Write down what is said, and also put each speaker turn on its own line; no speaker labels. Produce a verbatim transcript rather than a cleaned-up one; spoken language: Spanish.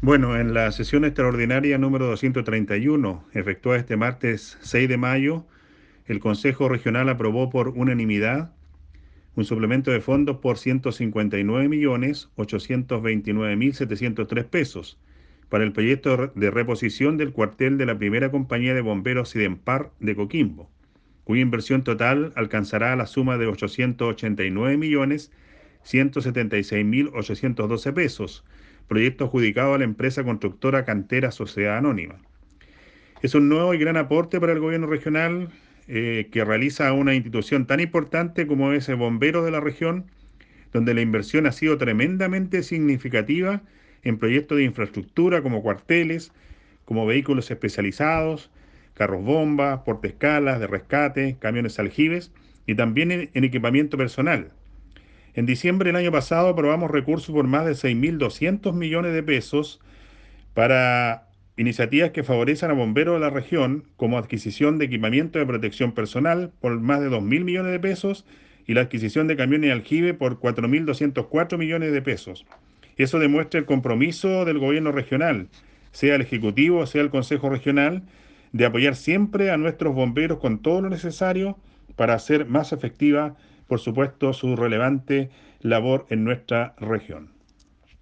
Bueno, en la sesión extraordinaria número doscientos treinta y uno, efectuada este martes seis de mayo, el Consejo Regional aprobó por unanimidad un suplemento de fondos por ciento cincuenta y nueve millones ochocientos veintinueve mil setecientos tres pesos para el proyecto de reposición del cuartel de la primera compañía de bomberos Sidempar de Coquimbo, cuya inversión total alcanzará la suma de ochocientos ochenta y nueve millones ciento setenta y seis mil ochocientos doce pesos, proyecto adjudicado a la empresa constructora Cantera Sociedad Anónima. Es un nuevo y gran aporte para el gobierno regional eh, que realiza una institución tan importante como es el bombero de la región, donde la inversión ha sido tremendamente significativa en proyectos de infraestructura como cuarteles, como vehículos especializados, carros bomba, portaescalas de rescate, camiones aljibes y también en, en equipamiento personal. En diciembre del año pasado aprobamos recursos por más de seis mil doscientos millones de pesos para iniciativas que favorecen a bomberos de la región, como adquisición de equipamiento de protección personal por más de dos mil millones de pesos y la adquisición de camiones de aljibe por cuatro mil doscientos cuatro millones de pesos. Eso demuestra el compromiso del gobierno regional, sea el Ejecutivo, sea el Consejo Regional, de apoyar siempre a nuestros bomberos con todo lo necesario para hacer más efectiva, por supuesto, su relevante labor en nuestra región.